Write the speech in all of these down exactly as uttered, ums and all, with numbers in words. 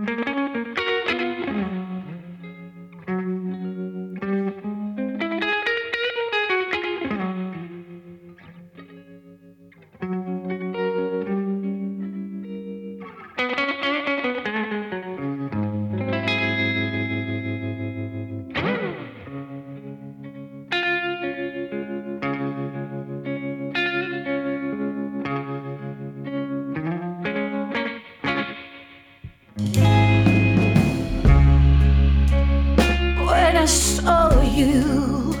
When I saw you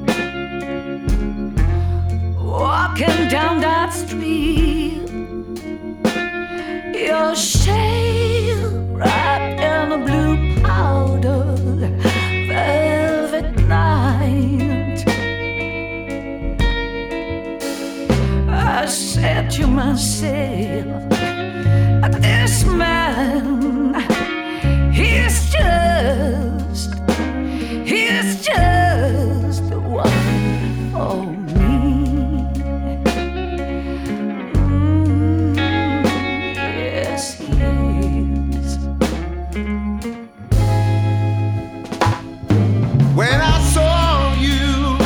walking down that street, your shade wrapped in a blue powder velvet night, I said to myself, this man, he's just, he's just the one for me. Mm, yes, he is. When I saw you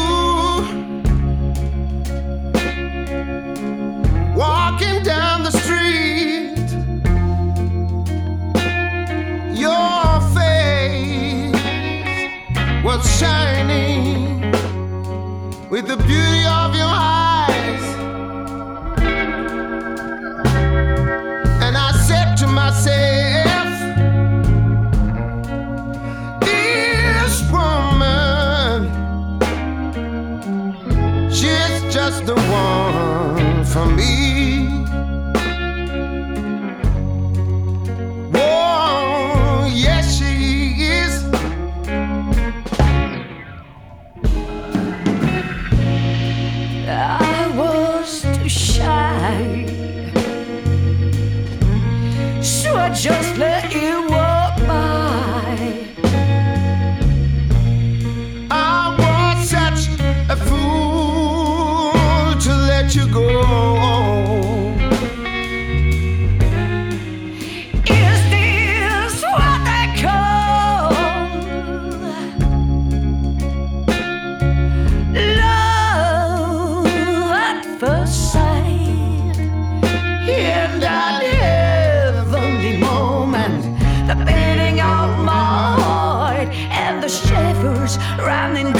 walking down the street, your face was shining with the beauty of your eyes, and I said to myself, this woman, she's just the one for me. Whoa, yes she is. I was too shy, so I just let you walk by. I was such a fool to let you go. Is this what they call love at first sight? In that heavenly moment, the beating of my heart and the shivers running